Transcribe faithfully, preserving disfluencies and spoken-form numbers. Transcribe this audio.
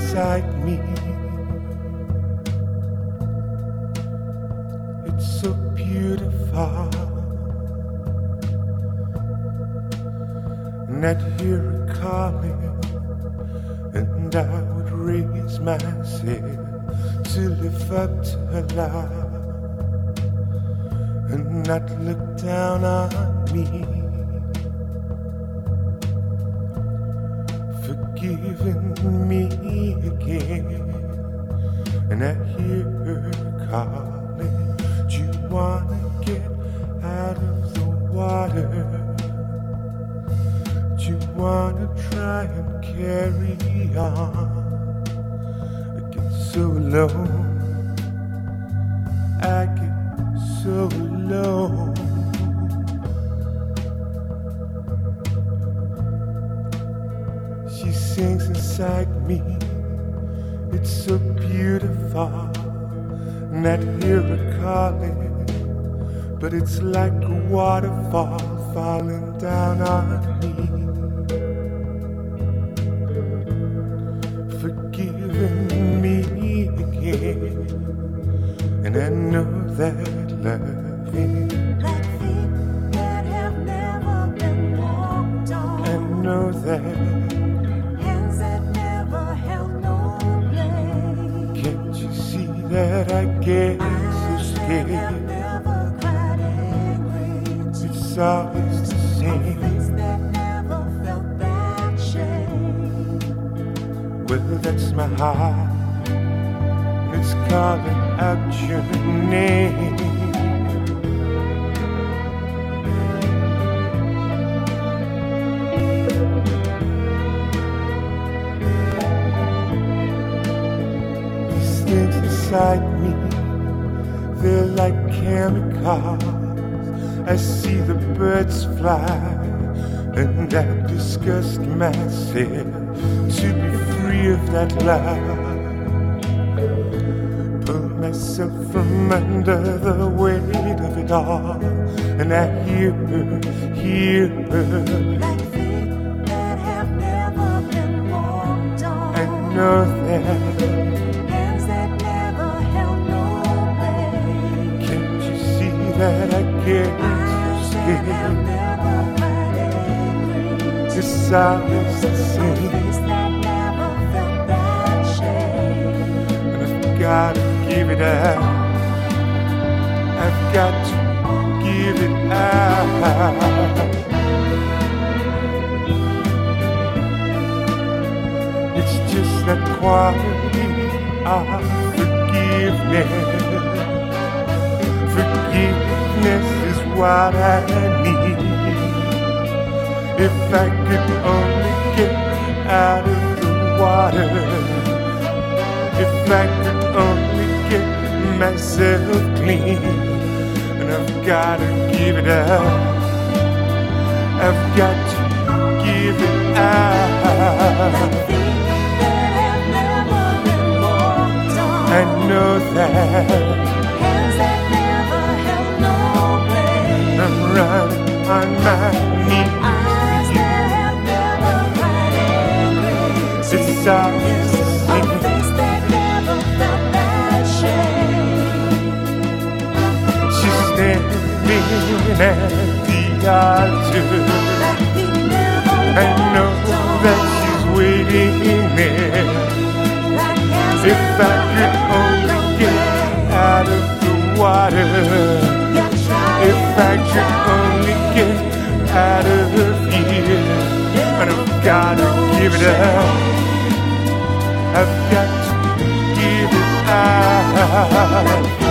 inside me. It's so beautiful. And I'd hear her calling, and I would raise myself to live up to her love, and not look down on me, forgiving me again. And I hear her calling, do you wanna get out of the water? Do you wanna try and carry on? I get so low, I get so low. She sings inside me, it's so beautiful. And I'd hear her calling, but it's like a waterfall falling down on me, forgiving me again. And I know that loving, like feet that have never been walked on, I know that, hands that never held no blade. can't you see that I get so Eyes that scared? have never cried angry. It's always the same. Face that never felt that shame. Well, that's my heart, and it's calling out your name. These things inside me, they're like chemicals. I see the birds fly, and I disgust myself to be free of that lie. Pull myself from under the weight of it all, and I hear her, hear her. Like feet that have never been walked on, I know that, hands that never held no blade. can't you see that I get so Eyes that scared? have never cried angry. It's always the same, Face that never felt that shame. and I've gotta give it up. I've got to give it up. It's just that quality of forgiveness. Forgiveness is what I need. If I could only get out of the water, if I could only get myself clean. And I've gotta give it up, I've got to give it up. Like feet that have never been walked on, I know that hands that never held no blade. I'm running on my knees. Eyes that have never cried angry. It's always the A same. face that never felt that shame. She's standing at the altar. Like feet never I know walked on, that she's waiting there. like hands If I that could never only held no get blade. out of the water, You tried if I and could tried. only get out of here, and I've gotta give it up, I've got to give it up.